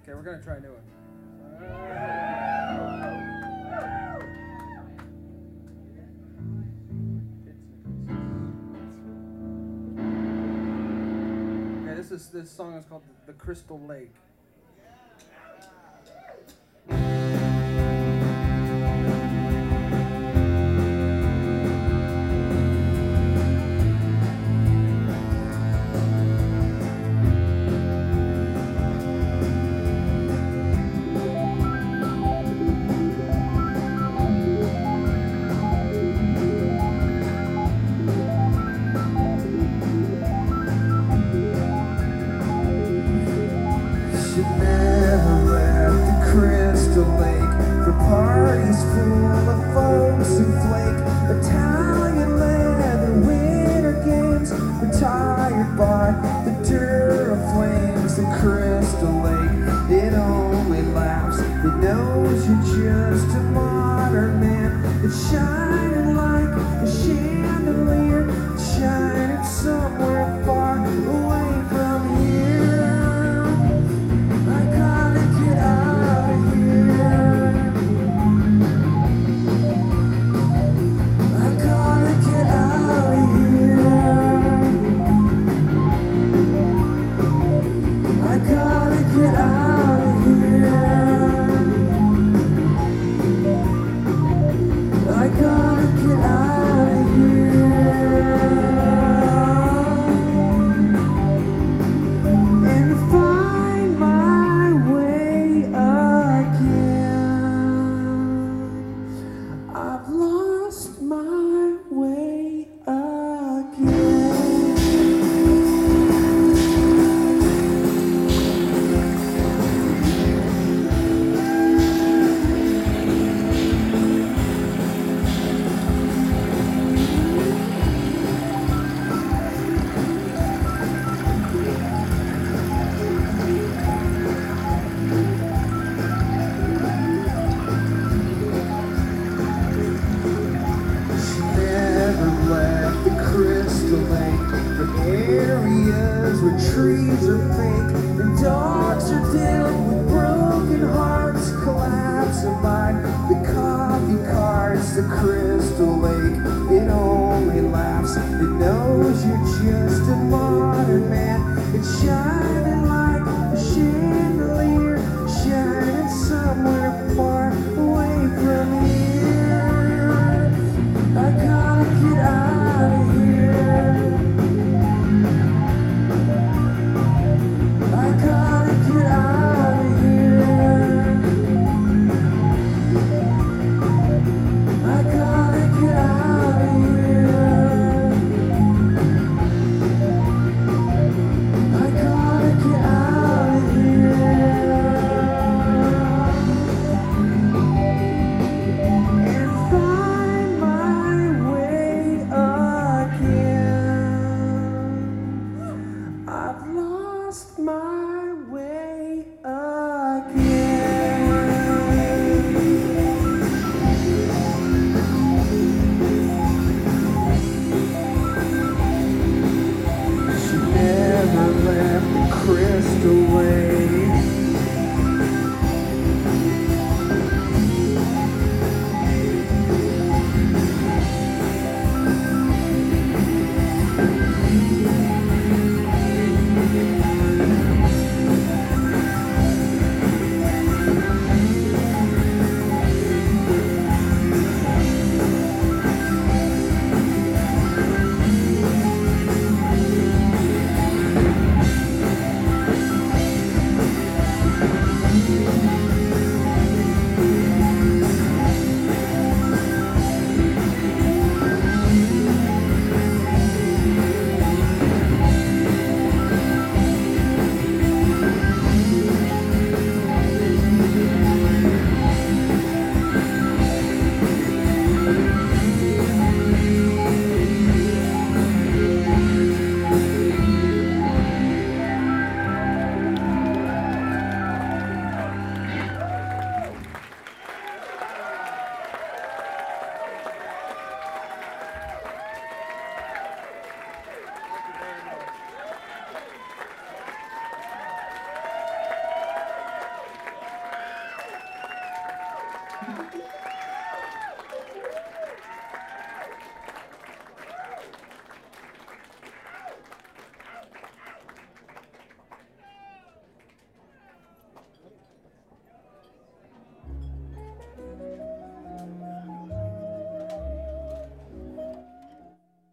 Okay, we're gonna try a new one. Okay, this song is called "The Crystal Lake." Parties full of folks who flake, Italian leather, winter games, retired bar, the Dura flames, the Crystal Lake. It only laughs, it knows you're just a modern man. It's shining like a chandelier, shining somewhere far away from here. I gotta get out of here. Areas where trees are fake and dogs are dead with broken hearts collapsing by the coffee carts, the Crystal Lake. It only laughs, it knows you're just a modern man. It's shining like a chandelier, shining somewhere far away from here. I gotta get out of here. My